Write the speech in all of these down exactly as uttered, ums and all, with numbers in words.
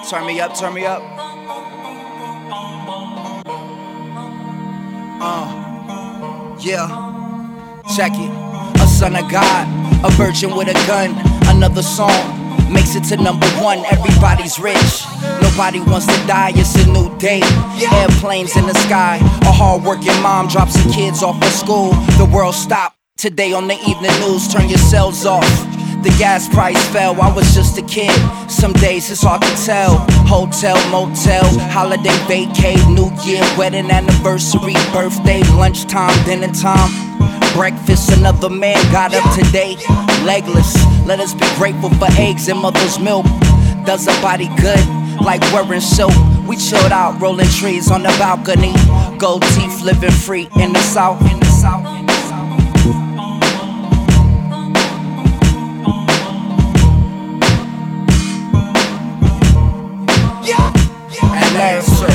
Turn me up, turn me up. Uh, yeah, check it. A son of God, a virgin with a gun. Another song makes it to number one. Everybody's rich, nobody wants to die. It's a new day, airplanes in the sky. A hard-working mom drops her kids off at school. The world stopped today on the evening news. Turn your cells off. The gas price fell, I was just a kid. Some days it's hard to tell. Hotel, motel, holiday, vacay, New Year, wedding anniversary, birthday, lunchtime, dinner time, breakfast. Another man got up today, legless. Let us be grateful for eggs and mother's milk. Does a body good, like wearing silk. We chilled out, rolling trees on the balcony. Gold teeth, living free in the south. In the south. In the south. Answer.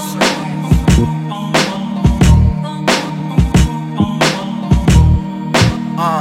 Uh,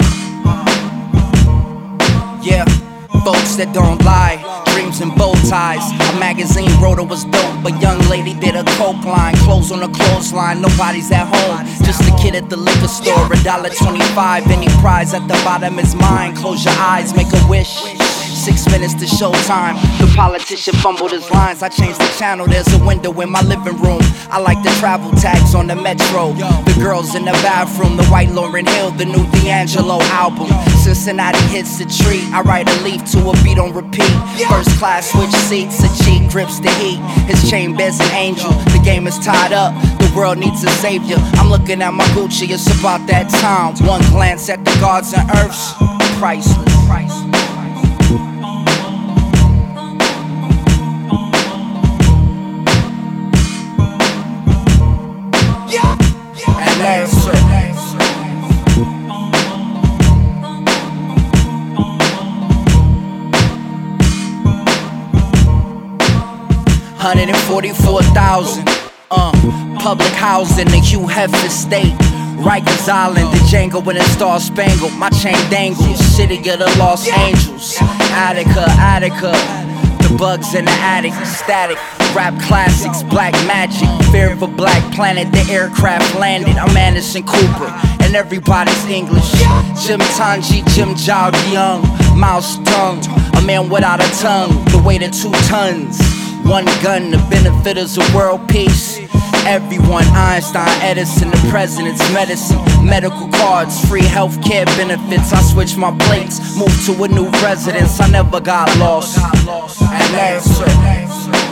yeah, folks that don't lie, dreams and bow ties. A magazine wrote it was dope. A young lady did a coke line, clothes on a clothesline. Nobody's at home, just a kid at the liquor store. A dollar twenty-five, any prize at the bottom is mine. Close your eyes, make a wish. Six minutes to showtime. The politician fumbled his lines. I changed the channel. There's a window in my living room. I like the travel tags on the metro. The girls in the bathroom. The white Lauryn Hill. The new D'Angelo album. Cincinnati hits the tree. I write a leaf to a beat on repeat. First class switch seats. A cheek grips the heat. His chain bears an angel. The game is tied up. The world needs a savior. I'm looking at my Gucci. It's about that time. One glance at the gods and earths. Priceless. Priceless. Answer. one hundred forty-four thousand. Uh, public housing, the Hugh Hefner Estate. Rikers Island, the Django and the Star Spangled. My chain dangles, city of the Los Angeles. Attica, Attica. The bugs in the attic, static. Rap classics, black magic. Fear of a black planet, the aircraft landed. I'm Anderson Cooper, and everybody's English. Jim Tanji, Jim Jog Young, Mouse Tongue. A man without a tongue, the weight of two tons. One gun, the benefit is a world peace. Everyone, Einstein, Edison, the president's medicine. Medical cards, free healthcare benefits. I switched my plates, moved to a new residence. I never got lost. And answer.